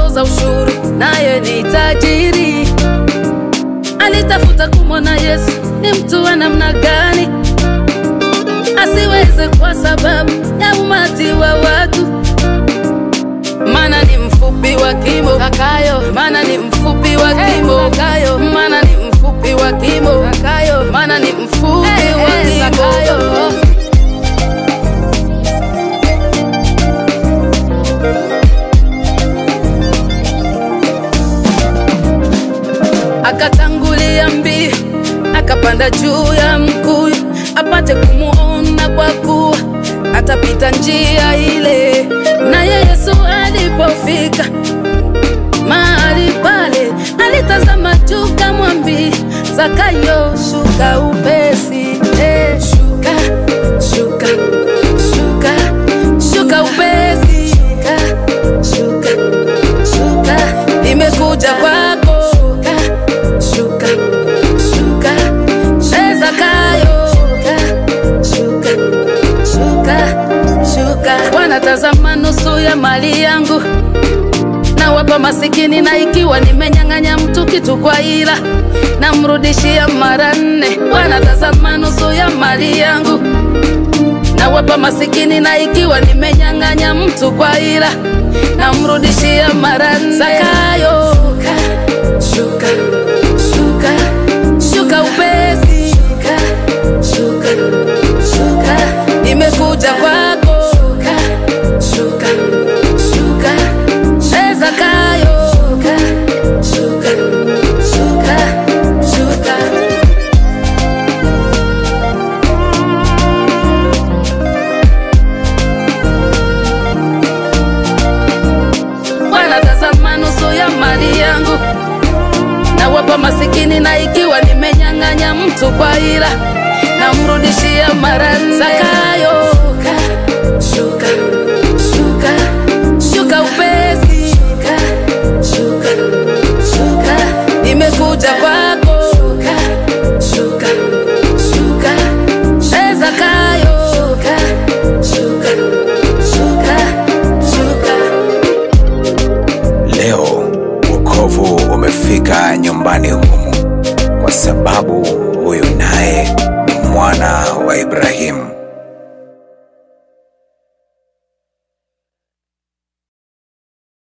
mtoza ushuru, naye ni tajiri. Alitafuta kumwona Yesu ni mtu wa namna gani, asiweze kwa sababu ya umati wa watu. Maana ni mfupi wa kimo kakayo, maana ni mfupi wa kimo kakayo, maana ni mfupi wa kimo kakayo, maana ni mfupi wa kimo. Akatangulia mbio, akapanda juu ya mkuyu, apate kumuona kwa kuwa atapita njia ile. Naye Yesu alipofika mahali pale, alitazama juu kamwambia Zakayo, shuka upesi. Shuka, shuka, shuka, shuka upesi. Shuka, shuka, shuka, nimekuja kwako. Shuka, shuka, Zakayo. Shuka, shuka, shuka. Bwana, tazama nusu ya mali yangu na wapa masikini, na ikiwa nimenyang'anya mtu kitu kwa ila, na mrudishia mara 4. Bwana, tazama nusu ya mali yangu na wapa masikini, na ikiwa nimenyang'anya mtu kwa ila, na mrudishia mara 4. Zakayo, shuka, shuka, shuka upesi. Shuka, shuka, shuka, nimekuja kwako. Shuka, shuka, shuka, Zakayo. Shuka, shuka, shuka, shuka. Bwana, tazama nusu ya mali yangu na wapa masikini, na ikiwa nimenyang'anya mtu kwa ila, na mrudishia mara 4. Zakayo, shuka, shuka, shuka upesi. Shuka, shuka, shuka, nimekuja kwako. Shuka, shuka, shuka, Zakayo. Shuka, shuka, shuka, shuka. Leo wokovu umefika nyumbani humu, kwa sababu huyu naye ni mwana wa Ibrahimu.